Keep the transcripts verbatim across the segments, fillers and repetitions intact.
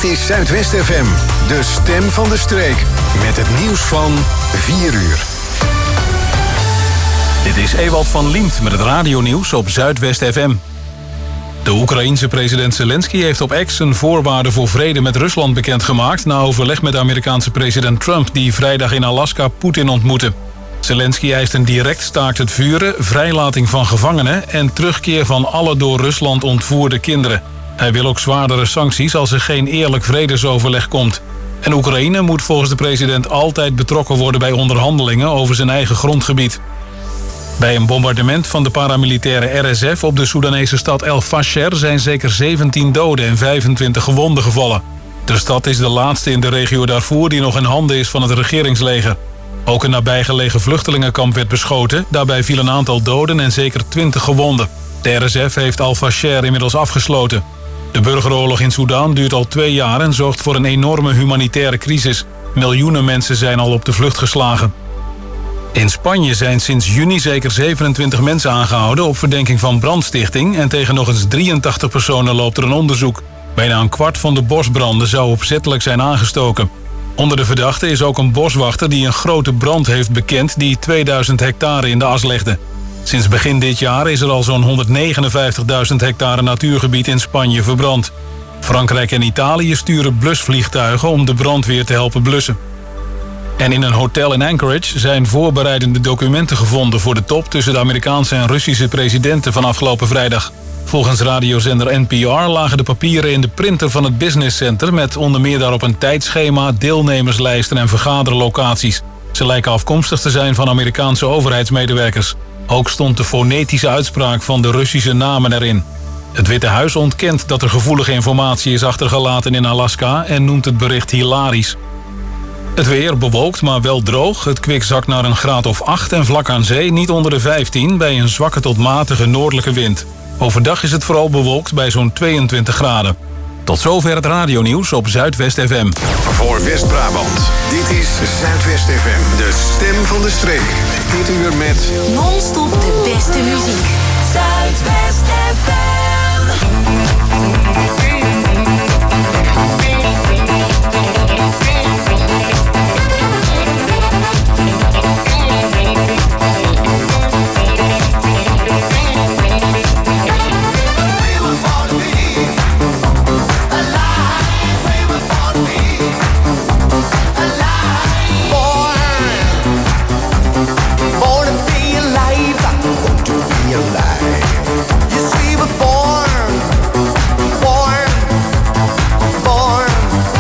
Dit is Zuidwest F M, de stem van de streek. Met het nieuws van vier uur. Dit is Ewald van Liemt met het radionieuws op Zuidwest F M. De Oekraïense president Zelensky heeft op X een voorwaarde voor vrede met Rusland bekendgemaakt na overleg met de Amerikaanse president Trump, die vrijdag in Alaska Poetin ontmoette. Zelensky eist een direct staakt het vuren, vrijlating van gevangenen en terugkeer van alle door Rusland ontvoerde kinderen. Hij wil ook zwaardere sancties als er geen eerlijk vredesoverleg komt. En Oekraïne moet volgens de president altijd betrokken worden bij onderhandelingen over zijn eigen grondgebied. Bij een bombardement van de paramilitaire R S F op de Soedanese stad El Fasher zijn zeker zeventien doden en vijfentwintig gewonden gevallen. De stad is de laatste in de regio Darfur die nog in handen is van het regeringsleger. Ook een nabijgelegen vluchtelingenkamp werd beschoten. Daarbij viel een aantal doden en zeker twintig gewonden. De R S F heeft El Fasher inmiddels afgesloten. De burgeroorlog in Soedan duurt al twee jaar en zorgt voor een enorme humanitaire crisis. Miljoenen mensen zijn al op de vlucht geslagen. In Spanje zijn sinds juni zeker zevenentwintig mensen aangehouden op verdenking van brandstichting en tegen nog eens drieëntachtig personen loopt er een onderzoek. Bijna een kwart van de bosbranden zou opzettelijk zijn aangestoken. Onder de verdachten is ook een boswachter die een grote brand heeft bekend die tweeduizend hectare in de as legde. Sinds begin dit jaar is er al zo'n honderdnegenenvijftigduizend hectare natuurgebied in Spanje verbrand. Frankrijk en Italië sturen blusvliegtuigen om de brandweer te helpen blussen. En in een hotel in Anchorage zijn voorbereidende documenten gevonden voor de top tussen de Amerikaanse en Russische presidenten van afgelopen vrijdag. Volgens radiozender N P R lagen de papieren in de printer van het Business Center met onder meer daarop een tijdschema, deelnemerslijsten en vergaderlocaties. Ze lijken afkomstig te zijn van Amerikaanse overheidsmedewerkers. Ook stond de fonetische uitspraak van de Russische namen erin. Het Witte Huis ontkent dat er gevoelige informatie is achtergelaten in Alaska en noemt het bericht hilarisch. Het weer bewolkt, maar wel droog. Het kwik zakt naar een graad of acht en vlak aan zee niet onder de vijftien bij een zwakke tot matige noordelijke wind. Overdag is het vooral bewolkt bij zo'n tweeëntwintig graden. Tot zover het radionieuws op Zuidwest F M. Voor West-Brabant, dit is Zuidwest F M, de stem van de streek. Dit uur met non-stop de beste muziek. Zuidwest F M. Born, born, born.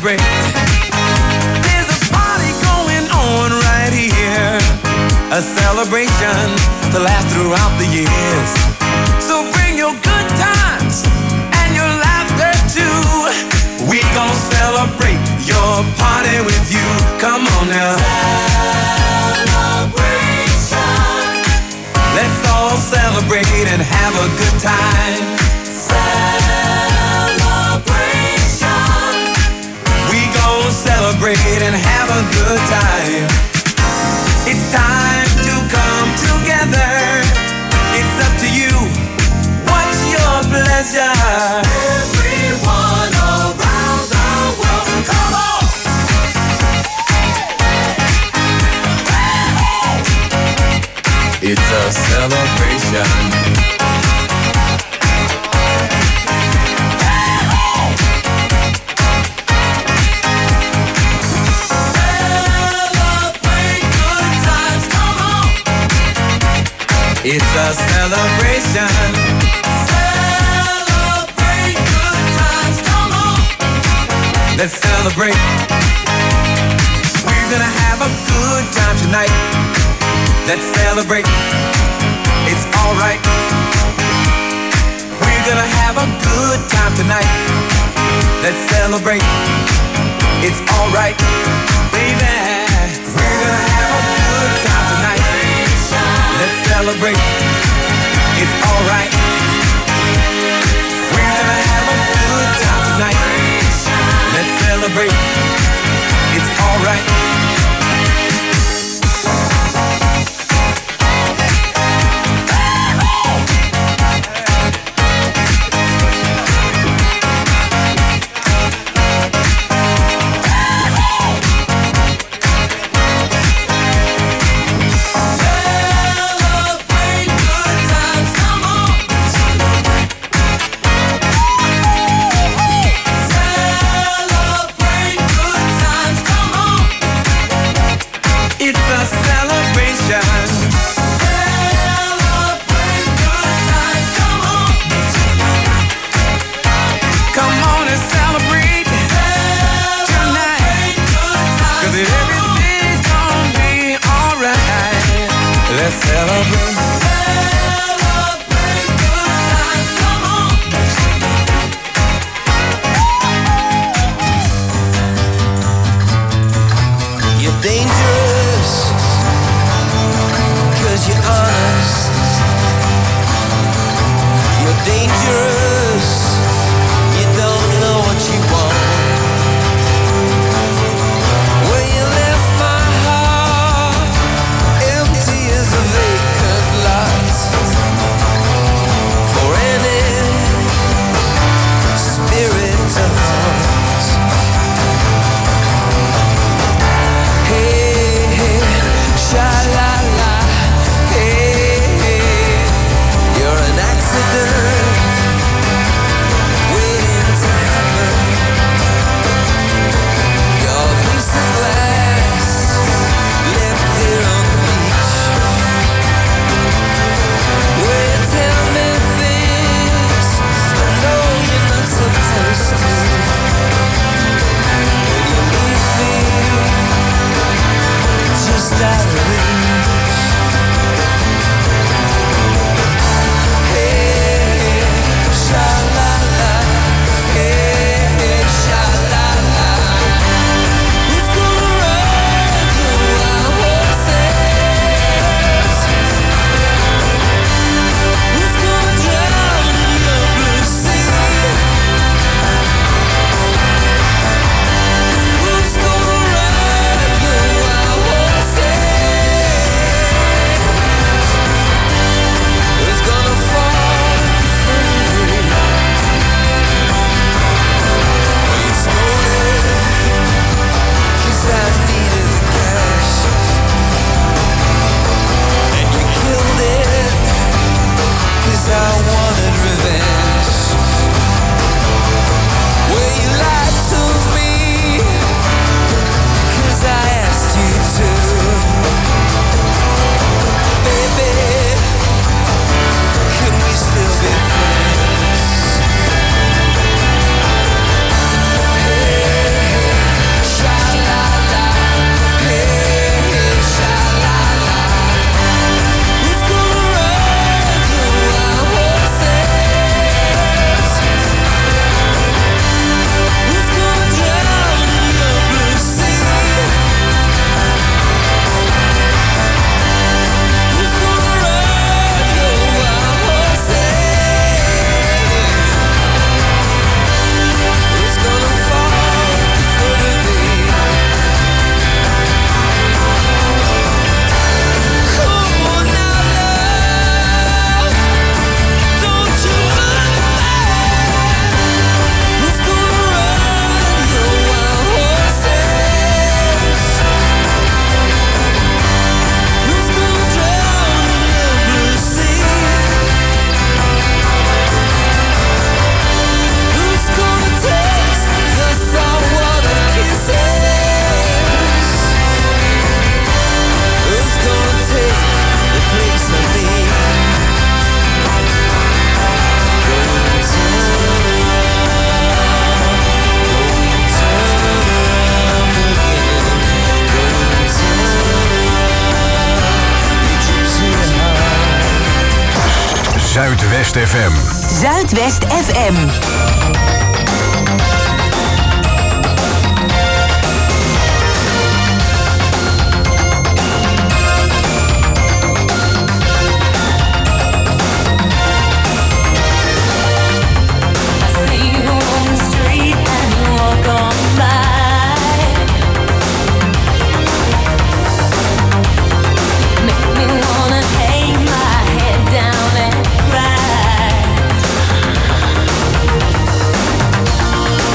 celebrate. There's a party going on right here, a celebration to last throughout the years. So bring your good times and your laughter too. We gon' celebrate your party with you. Come on now. Celebration. Let's all celebrate and have a good time. Celebration. We gon' celebrate and have a good time. It's time to come together. It's up to you. What's your pleasure? Everyone around the world, come on! It's a celebration. Celebrate good times, come on! It's a celebration. Celebrate good times, come on! Let's celebrate. We're gonna have a good time tonight. Let's celebrate. It's alright. We're gonna have a good time tonight. Let's celebrate. It's alright, baby. We're gonna have a good time tonight. Let's celebrate. It's alright. We're gonna have a good time tonight. Let's celebrate. It's alright. Empty as a vacant Zuidwest F M. Zuidwest F M. Down and cry.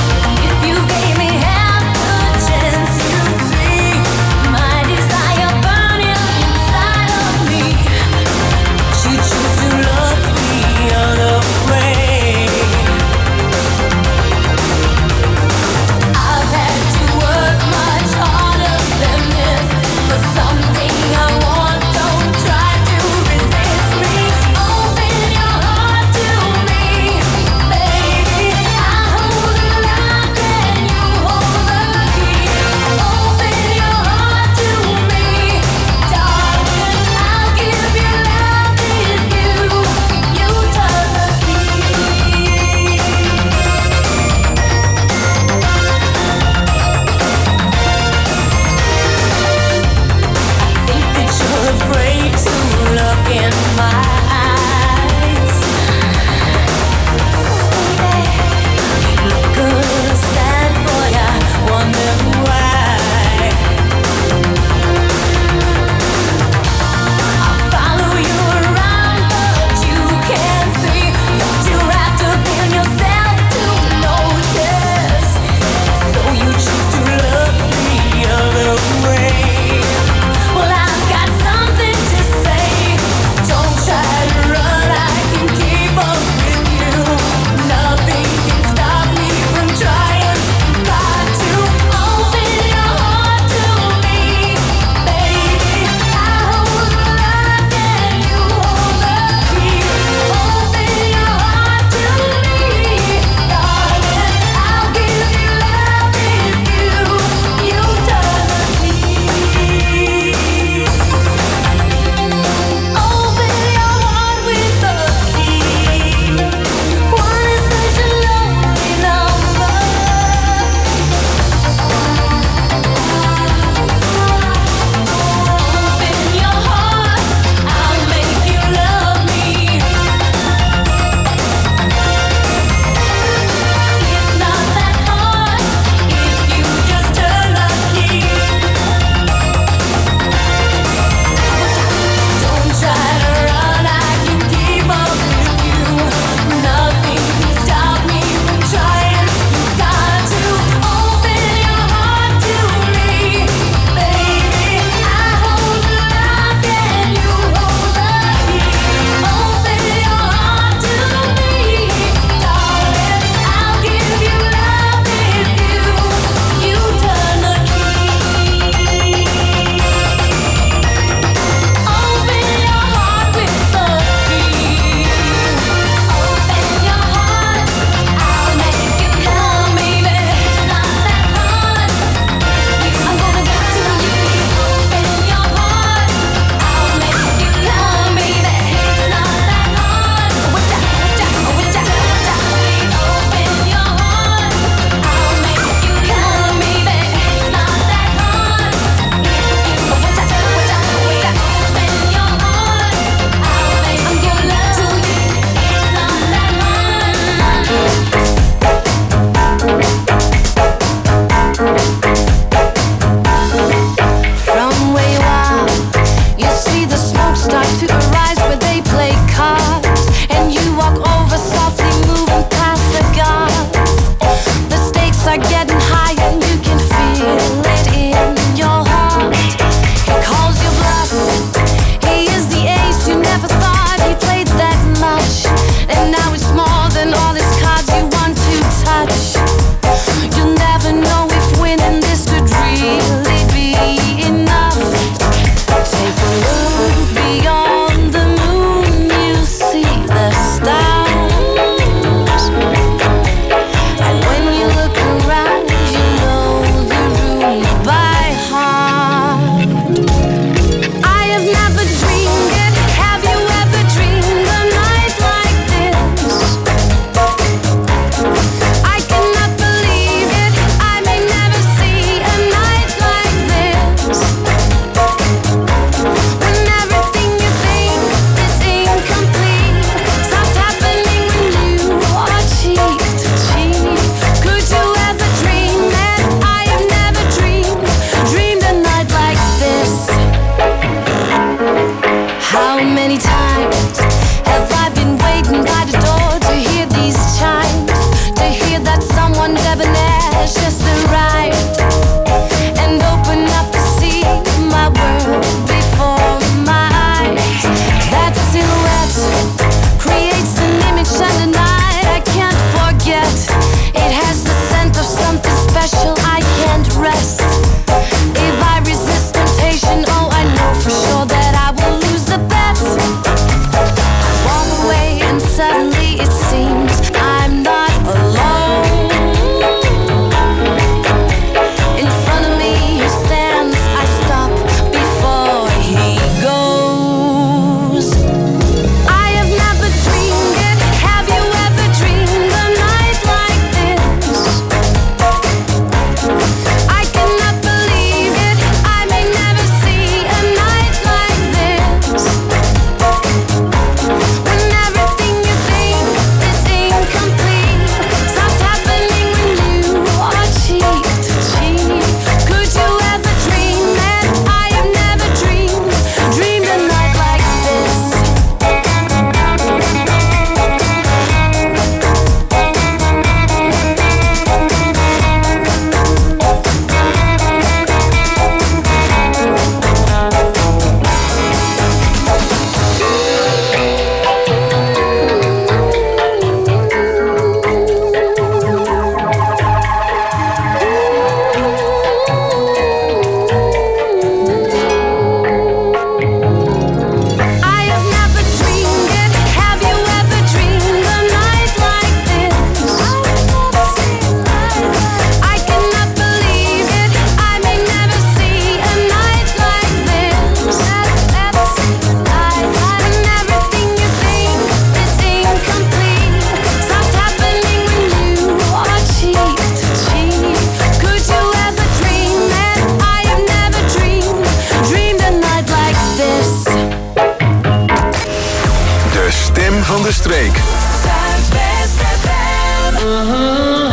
Zuidwest F M. Uh-huh.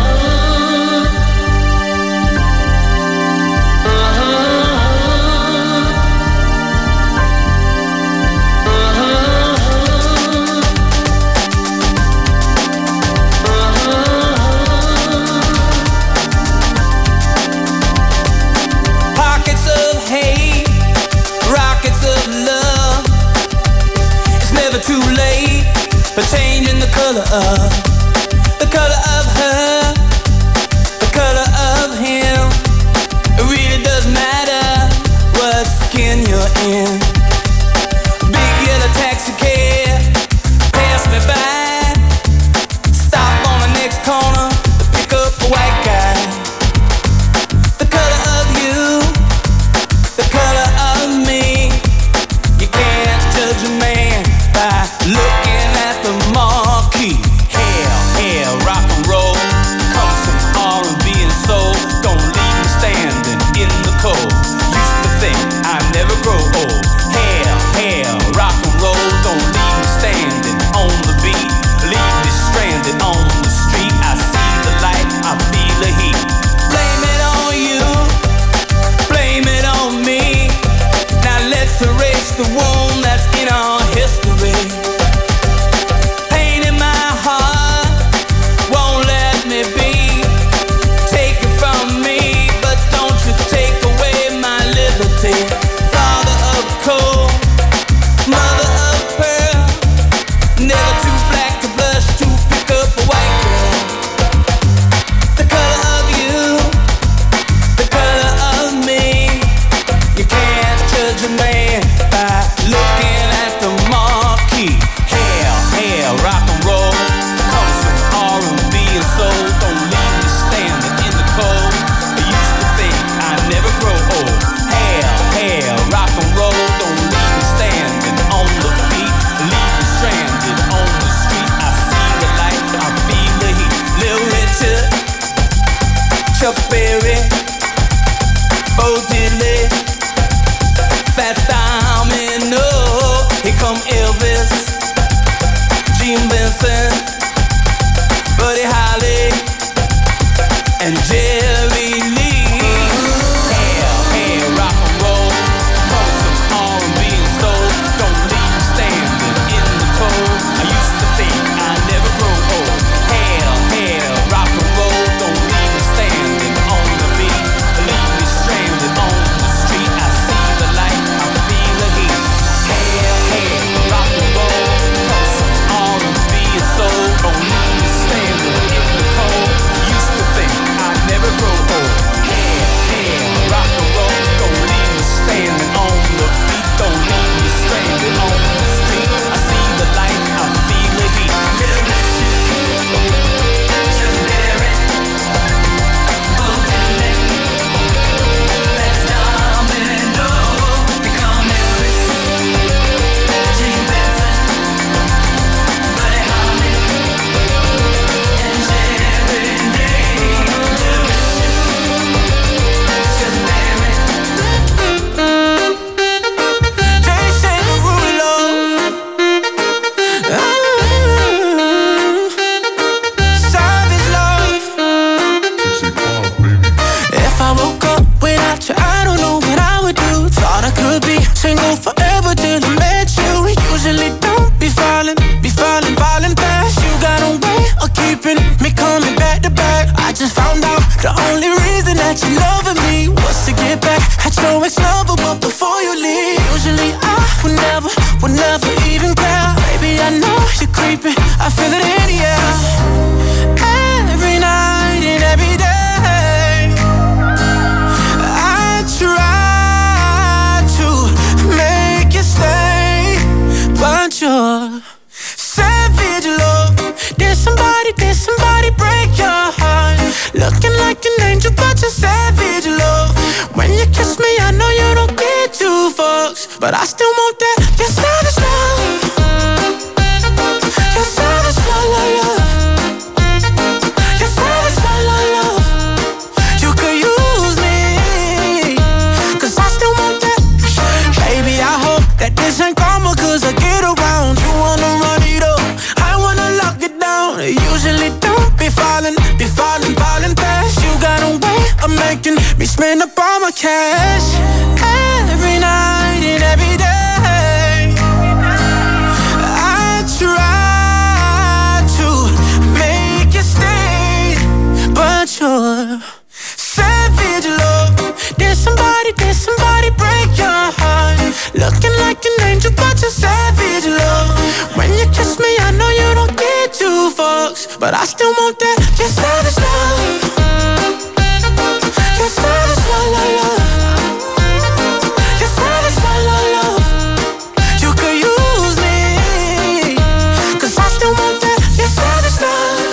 Too late for changing the color of the color of her, the color of him. It really doesn't matter what skin you're in. Big yellow taxi cab pass me by, stop on the next corner to pick up a white guy. The color of you, the color of me. You can't judge a man by looking at the marquee. Hell, hell, rock and roll comes from R and B and soul. Don't leave me standing in the cold. Used to think I'd never grow old. Hell, hell, rock and roll. Don't leave me standing on the beat. Leave me stranded on the street. I see the light, I feel the heat. Blame it on you, blame it on me. Now let's erase the wound that's in our history. Pain in my heart won't let me be. Take it from me, but don't you take away my liberty. Father of coal, mother of pearl, never too black to blush to pick up a white girl. The color of you, the color of me. You can't judge a man by looking at the marquee. Hell, hell, rock and roll comes from R and B and soul. Don't leave me standing in the cold. I used to think I'd never grow old. Hell, hell, rock and roll. Don't leave me standing on the beat. Leave me stranded on the street. I see the light, I feel the heat. Little Richard, Chuck Berry, Bo Diddley, Fats Domino. Here come Elvis, Gene Vincent, Buddy Holly, and Jerry Lee. Hell, hell, rock and roll comes from R and B and soul. Don't leave me standing in the cold. I used to think I'd never grow old. Hell, hell, rock and roll. Don't leave me standing on the beat. Leave me stranded on the street. I see the light, I feel the heat. Hell, hell, rock and roll comes from R and B and soul. Don't leave me standing in the cold. Used to think I'd never grow old. Hell, hell, rock and roll. Don't leave me standing on the beat. Don't leave me stranded on the street. I see the light, I feel the heat. If I woke up without you, I don't know what I would do. Thought I could be single forever till I met you. Usually don't be falling, be falling, falling fast. You got a way of keeping me coming back to back. I just found out the only reason that you loving me was to get back at your ex-lover, but before you leave, usually I would never, would never even care. Baby, I know you're creeping, I feel it in the air. Every night and every day I try to make you stay, but you're savage love. Did somebody, did somebody break your heart? Looking like an angel, but you're savage love. When you kiss me, I know you don't get two fucks, but I still want that. You're savage love. You're savage love, love, love. You're savage love, love, love. You could use me, cause I still want that. Baby, I hope that this ain't karma, cause I get around. You wanna run it up, I wanna lock it down. down. Usually don't be falling, be falling, falling fast. You got a way of making me spend up all my cash. Every night and every day I try to make you stay, but you're savage love. Did somebody, did somebody break your heart? Looking like an angel, but you're savage love. When you kiss me, I know you don't get two fucks, but I still want that. Your savage love. Your savage love, love, love. Your savage love, love, love. You could use me, cause I still want that. Your savage love.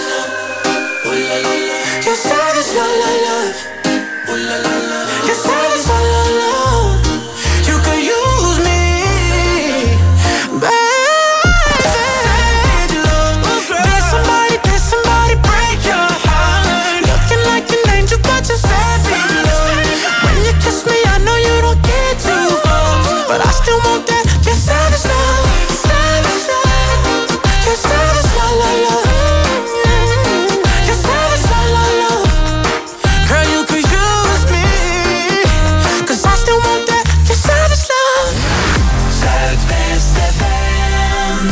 Your savage love, love, love. Your savage love, love, love. You could use me, baby. Savage love. Did somebody, did somebody break your heart? Looking like an angel, but you're savage love. When you kiss me, I know you don't get two fucks, but I still want that. Your savage love. Savage love. Your savage love, love, love. Your savage love, love, love. Girl, you could use me, cause I still want that. Your savage love. Zuidwest F M.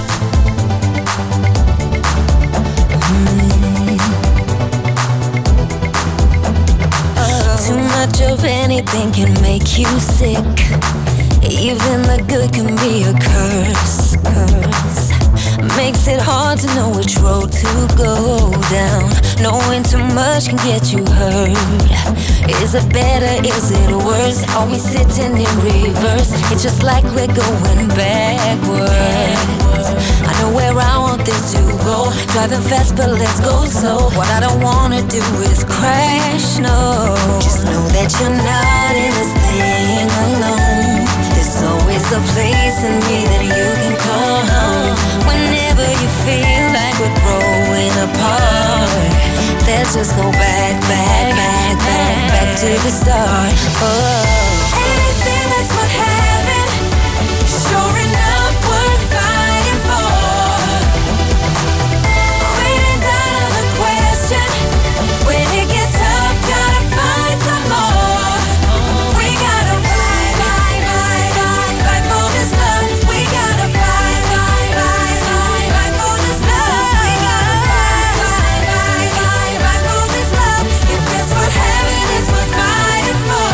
Too much of anything can make you sick. Even the good can be a curse. Curse makes it hard to know which road to go down. Knowing too much can get you hurt. Is it better? Is it worse? Are we sitting in reverse? It's just like we're going backwards. I know where I want this to go. Driving fast, but let's go slow. What I don't wanna do is crash, no. Just know that you're not in this thing alone. There's always a place in me that you can call home. Whenever you feel like we're growing apart, let's just go back, back, back, back, back to the start. Oh. Anything that's worth having, sure enough worth fighting for. Quitting's out of the question. When it gets tough, gotta find some more. We gotta fight, fight, fight, fight, fight for this love. We gotta fight, fight, fight, fight, fight for this love. We gotta fight, fight, fight, fight, fight for this love. If it's worth having, it's worth fighting for.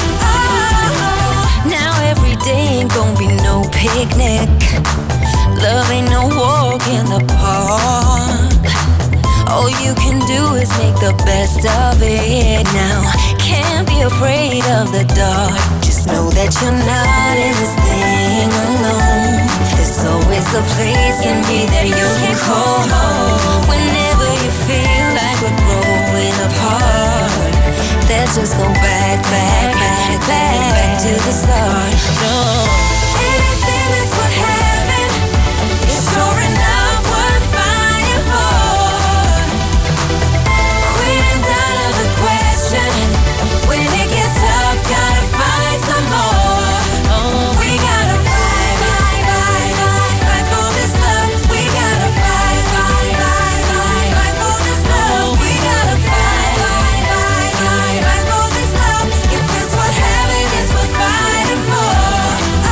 Oh. Now every day ain't gonna be no picnic. Love ain't no walk in the park. All you can do is make the best of it now. Can't be afraid of the dark. Just know that you're not in this thing alone. There's always a place in me that you can call home. Whenever you feel like we're growing apart, let's just go back, back, back, back, back to the start. No. Anything that's worth having is sure enough worth fighting for. Quitting's out of the question. When it gets tough, gotta find some more. Oh, we gotta fight, fight, fight, fight, fight for this love. We gotta fight, fight, fight, fight, fight for this love. We gotta fight, fight, fight, fight, fight for this love. If it's worth having, it's worth fighting for.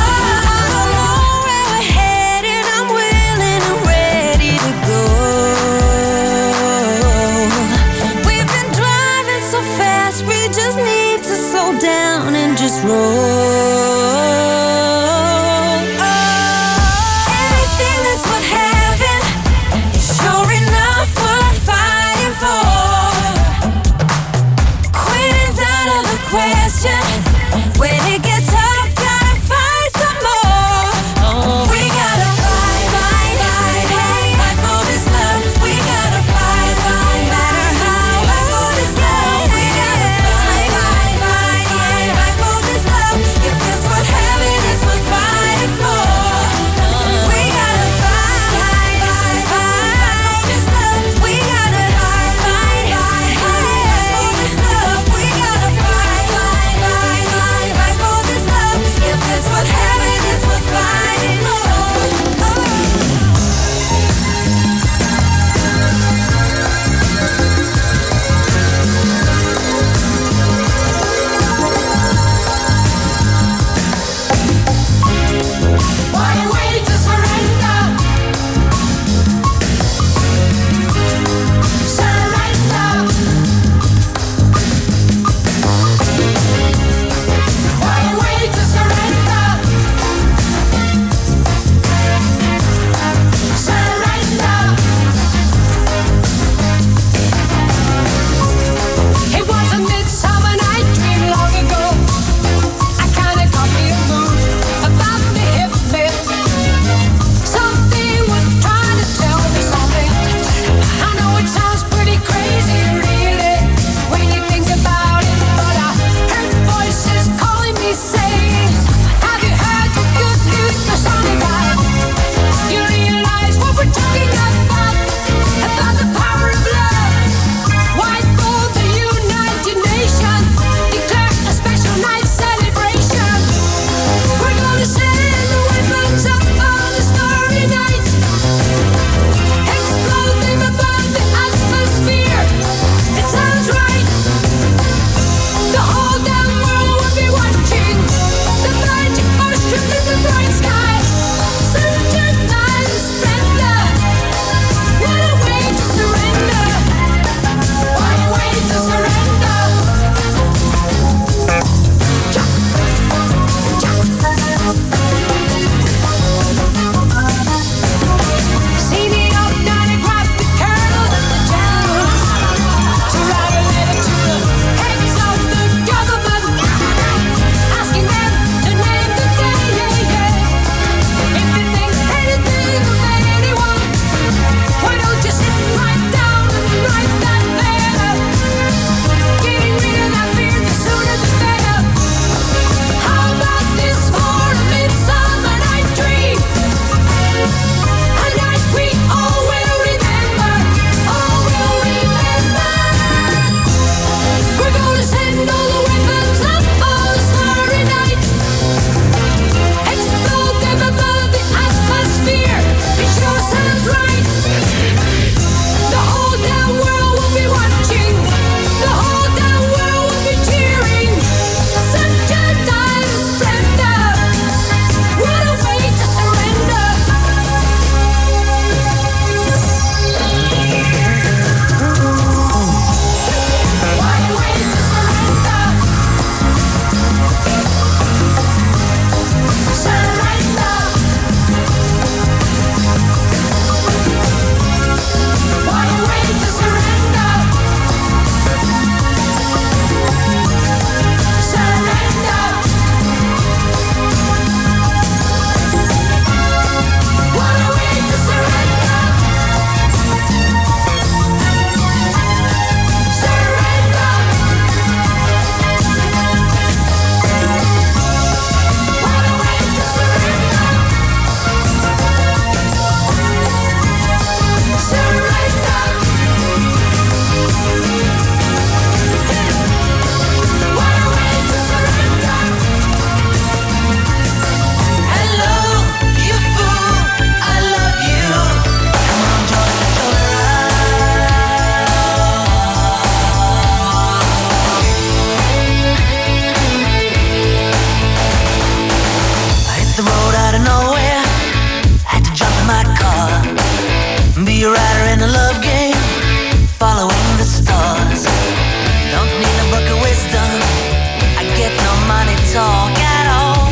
love game, following the stars. Don't need a book of wisdom, I get no money talk at all.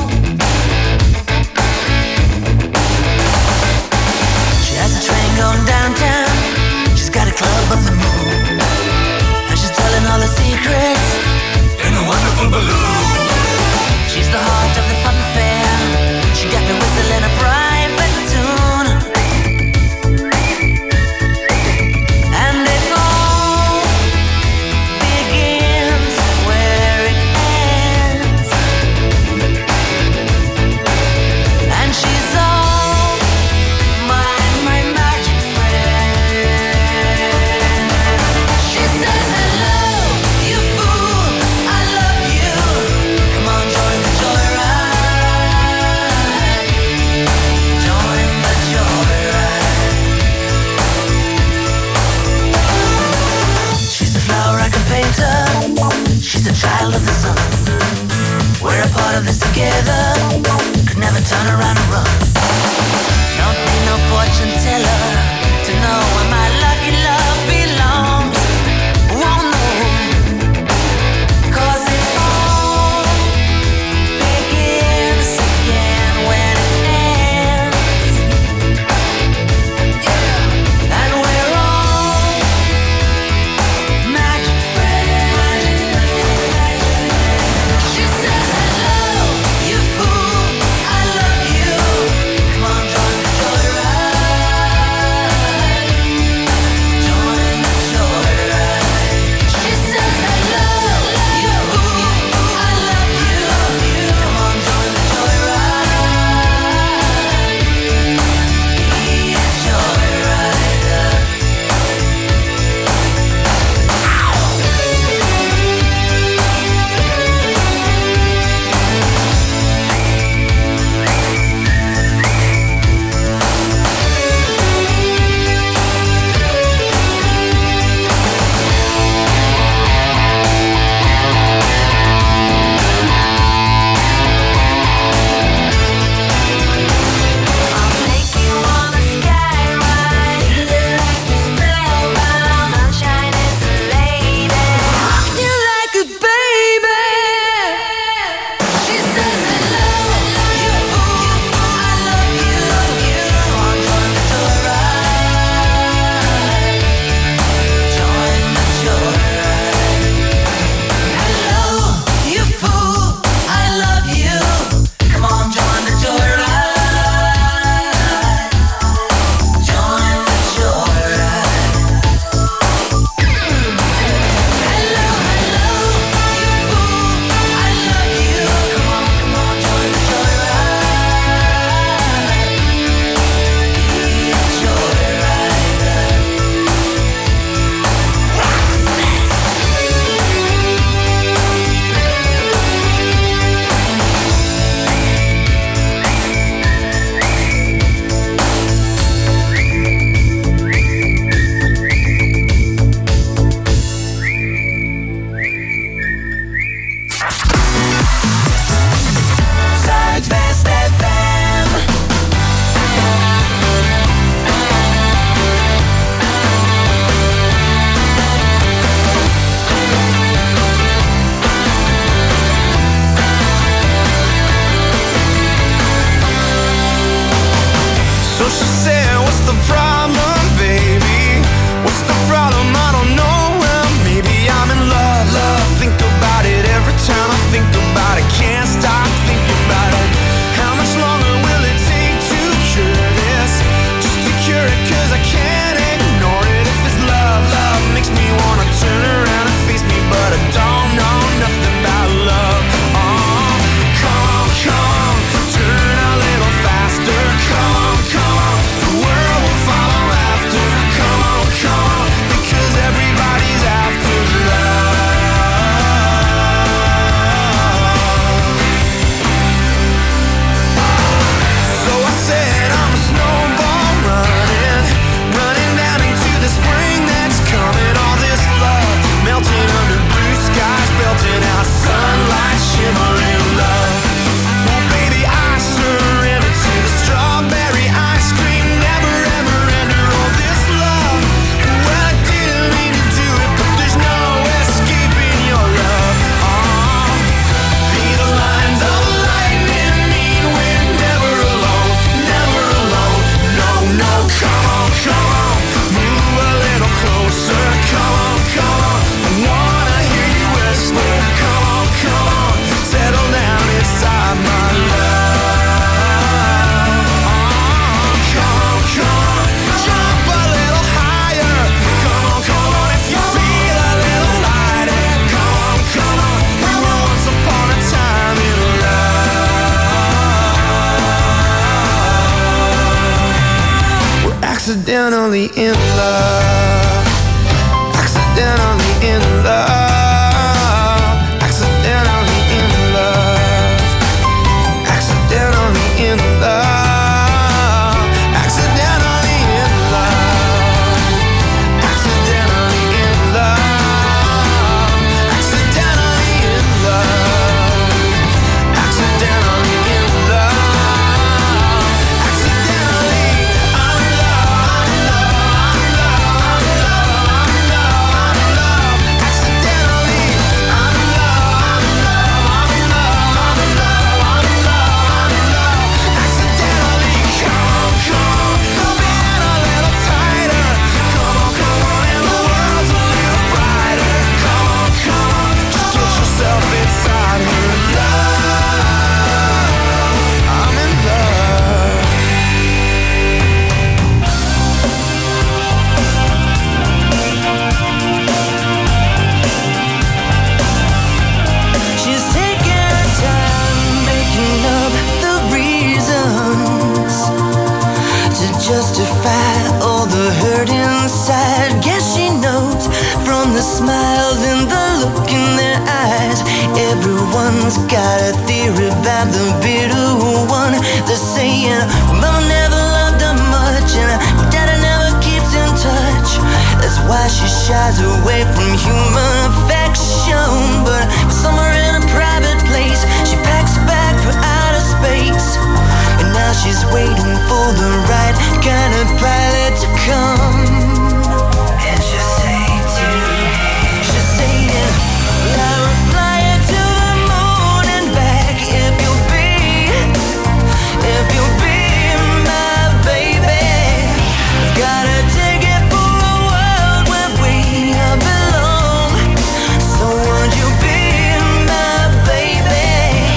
She has a train going downtown, she's got a club on the moon, and she's telling all her secrets in a wonderful balloon. She's the heart of the fun fair, she got me whistling a private tune. And it all begins where it ends, and she's all my, my magic friend. She says, hello, you fool, I love you. Come on, join the joyride. Join the joyride. She's a flower I can paint her. She's a child of the sun. We're a part of this together. Could never turn around and run. Don't need no fortune teller to know where my lucky love belongs. Won't know, 'cause it all begins again when it ends. Yeah. And we're all magic friends. She says, hello, you fool, I love you. Accidentally in love. Accidentally in love. Accidentally in love. Accidentally in love. Accidentally in love. Accidentally in love. Accidentally in love. Accidentally in love. Accidentally, I'm in love. I'm in love. I'm in love. I'm in love. I'm in love. Accidentally, I'm in love. I'm in love. I'm in love. I'm in love. I'm in love. I'm in love. Accidentally, come on, come on, spin a little tighter. Come on, come on, and the world's a little brighter. Come on, come on, just get yourself inside her love. I'm in love. She's taking her time making up the reasons to justify all the hurt inside. Guess she knows from the smiles and the look in their eyes. Everyone's got a theory about the bitter one. They're saying, well, mama never loved her much, and her daddy never keeps in touch. That's why she shies away from human affection. But somewhere in a private place, she packs a bag for outer space. And now she's waiting for the right kind of pilot to come. And she'll say to me, she'll say, well, I will fly you to the moon and back if you'll be, if you'll be my baby. Got a ticket for a world where we belong. So would you be my baby?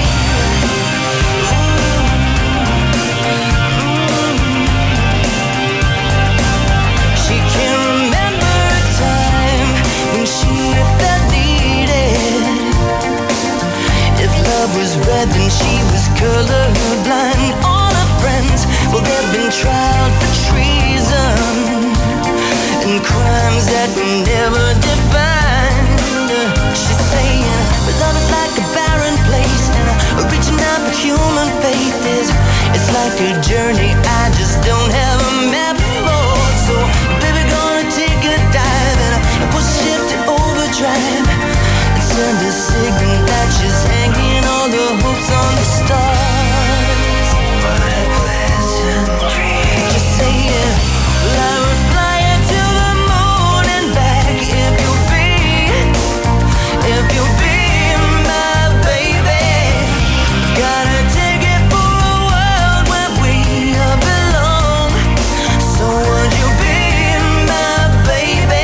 She can remember a time when she felt needed. If love was red, then she was colorblind. All her friends, well, they've been tried for treason and crimes that we never defined. She's saying, but love is like a barren place, and uh, reaching out for human faith is, it's like a journey I just don't have a map for. So, baby, gonna take a dive and uh, push shift to overdrive and send a signal that she's hanging all the hopes on the stars. What a pleasant dream. Just saying, well, I will fly you to the moon and back if you'll be, if you'll be my baby. Got a ticket for a world where we belong. So would you be my baby?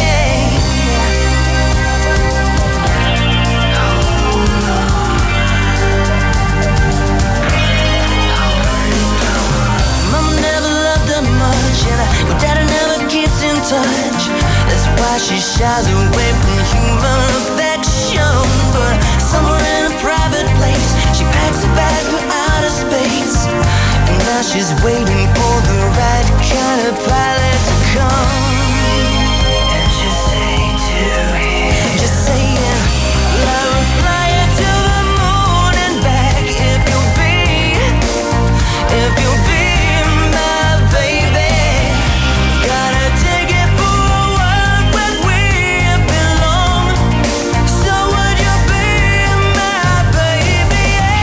Mama never loved her much, and her daddy never keeps in touch. That's why she shies away from human affection. But somewhere in a private place, she packs a bag for outer space. And now she's waiting for the right kind of pilot to come. And she'll say to him, just saying, well, I will fly you to the moon and back if you'll be, if you'll be my baby. Got a ticket for a world where we belong. So would you be my baby?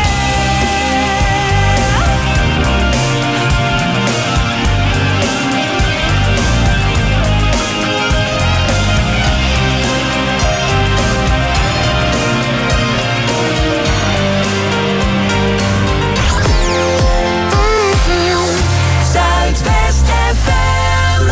Zuidwest F M.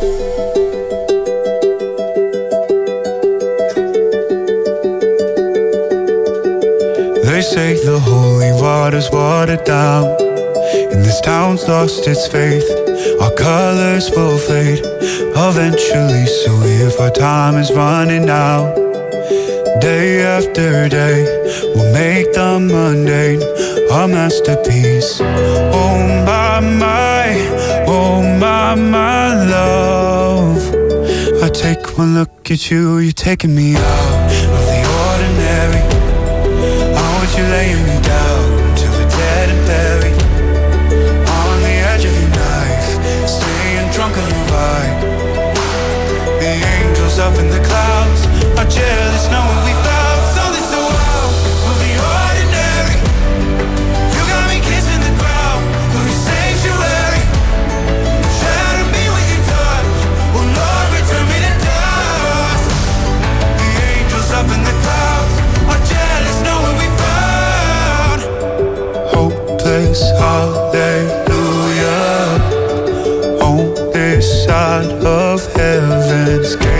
They say the holy water's watered down, and this town's lost its faith. Our colors will fade eventually, so if our time is running out, Day after day, we'll make the mundane our masterpiece. Oh my, my, oh my, my love. I take one look at you, you're taking me out of the ordinary. I want you laying me down till we're dead and buried. On the edge of your knife, staying drunk on your vibe. The angels up in the clouds are jealous knowing we found something so out of the ordinary. You got me kissing the ground of your sanctuary. Shatter me with your touch, oh Lord, return me to dust. The angels up in the clouds are jealous knowing we found hopeless hallelujah on this side of heaven's gate.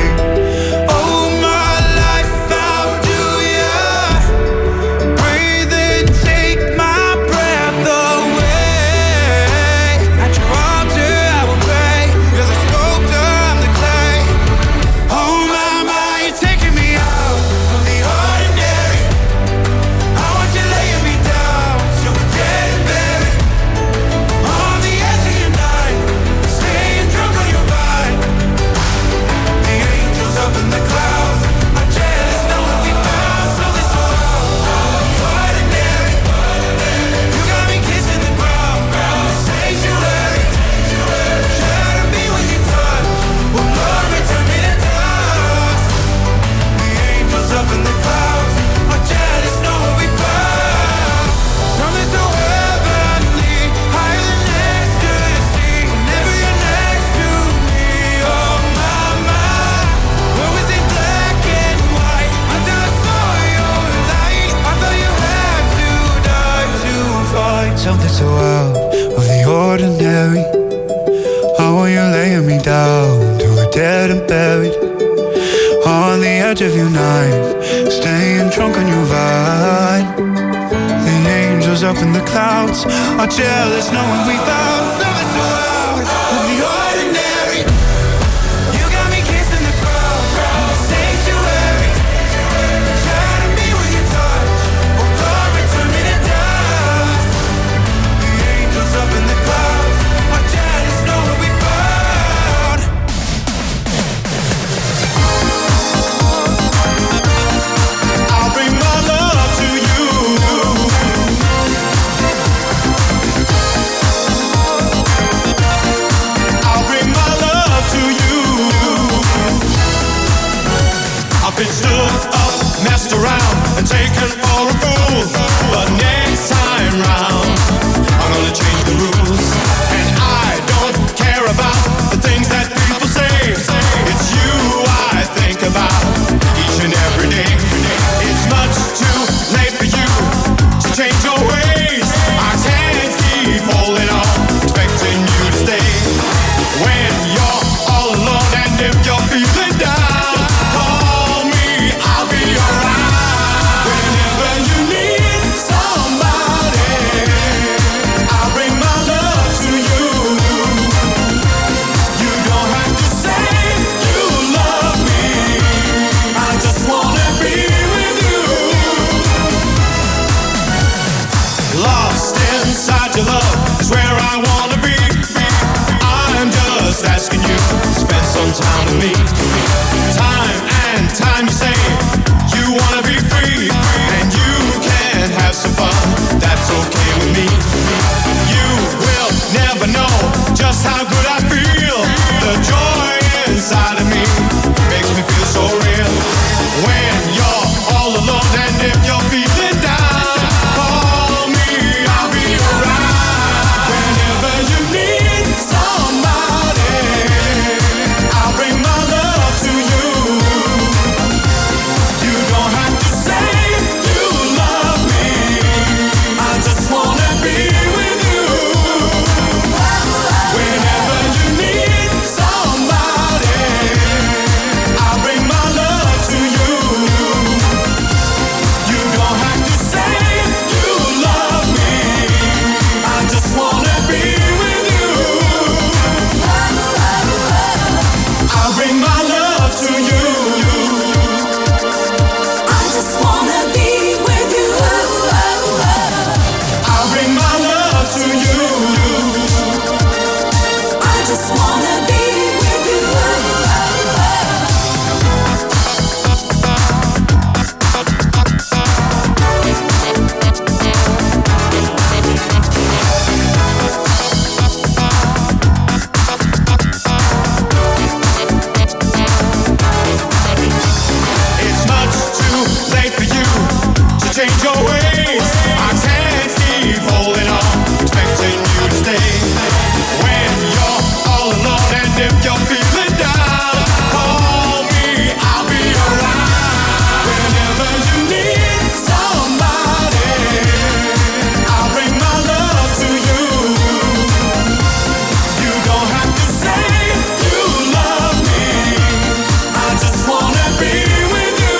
Something so out of the ordinary. I want you laying me down till we're dead and buried. On the edge of your knife, staying drunk on your vine. The angels up in the clouds are jealous knowing we found something so out of the ordinary. You got me kissing the ground of the sanctuary. Shatter me with your touch, oh Lord, return me to dust. The angels up in the clouds are jealous knowing we found. I'll bring my love to you. I'll bring my love to you. I've been stood up, messed around, and taken for a fool. But next time round, I'm gonna change the rules. And I don't care about the things that people say. It's you I think about each and every day. It's much too late for you to change your ways. I can't keep holding on, expecting you to stay. When you're all alone and if you're feeling down, call me, I'll be around. Whenever you need someone. change your ways. I can't keep holding on, expecting you to stay. When you're all alone and if you're feeling down, call me, I'll be around. Whenever you need somebody, I'll bring my love to you. You don't have to say you love me, I just wanna be with you.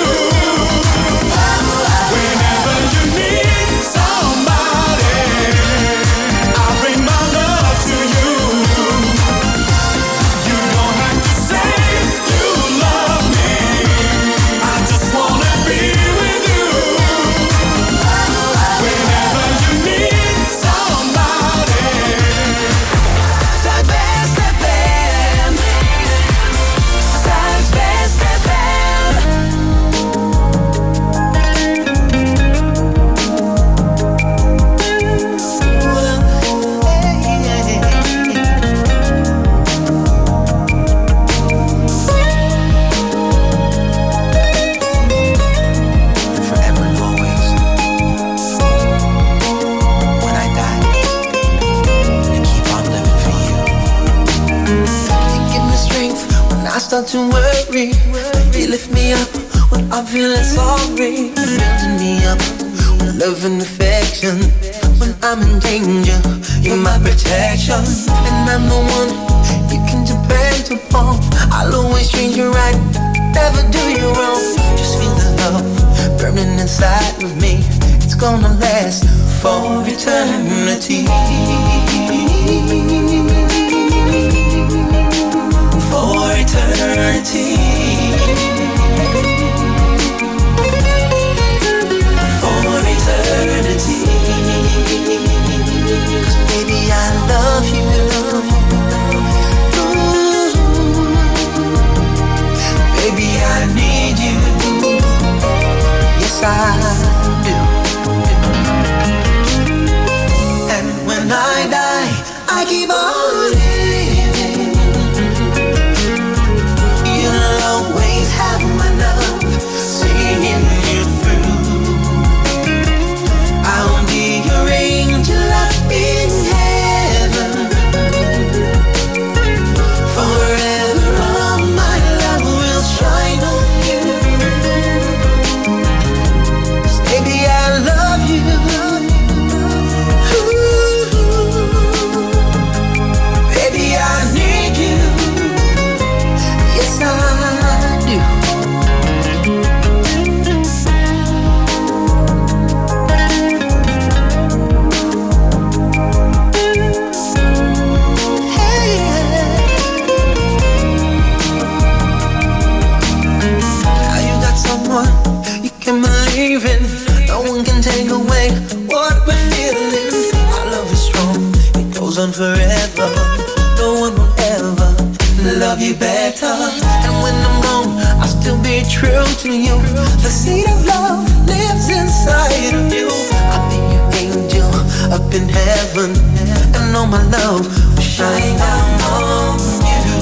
Whenever you need somebody, I'll bring my love to you. You don't have to say you love me, I just wanna be with you. Whenever you need somebody. Zuidwest F M. Zuidwest F M. Forever and always. When I die, I keep on living for you. You give me strength when I start to worry. You lift me up when I'm feeling sorry. You're building me up with love and affection. When I'm in danger, you're my protection. And I'm the one you can depend upon. I'll always treat you right, never do you wrong. Just feel the love burning inside of me. It's gonna last for eternity. For eternity. For eternity. 'Cause baby, I love you. Ooh. Baby, I need you. Yes, I do. And when I die, I keep on living. You'll always have my love, seeing you through. I'll be your angel up in heaven. Forever all my love will shine on you. 'Cause baby, I love you. Ooh. Baby, I need you. Yes, I do. Hey, now you got someone you can believe in. No one can take away what we're feeling. Our love is strong, it goes on forever. No one will ever love you better. And when I'm gone, I'll still be true to you. The seed of love lives inside of you. I'll be your angel up in heaven, and all my love will shine down on you.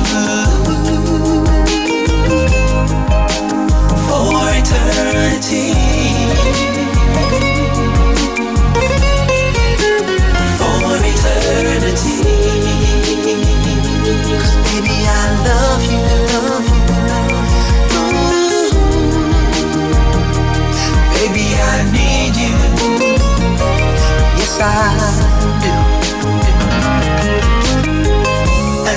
For eternity. For eternity. 'Cause baby, I love you, love you. Ooh. Baby, I need you. Yes, I do.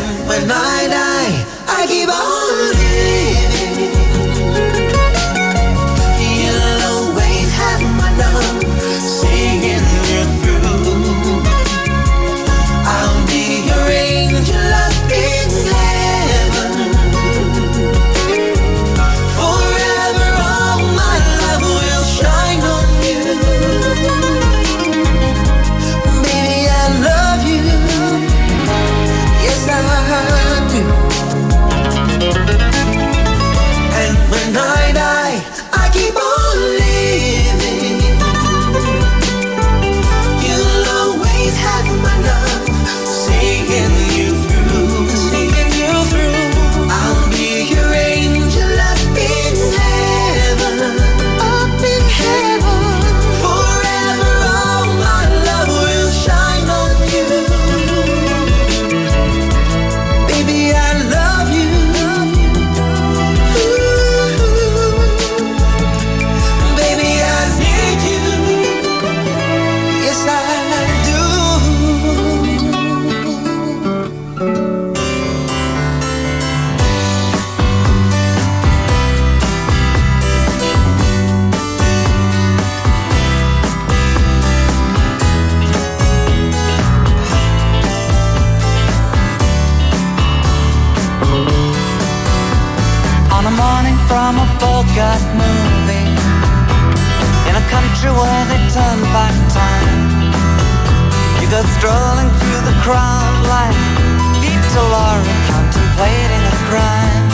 the morning from a Bogart movie, in a country where they turn back time. You go strolling through the crowd like Peter Lorre contemplating a crime.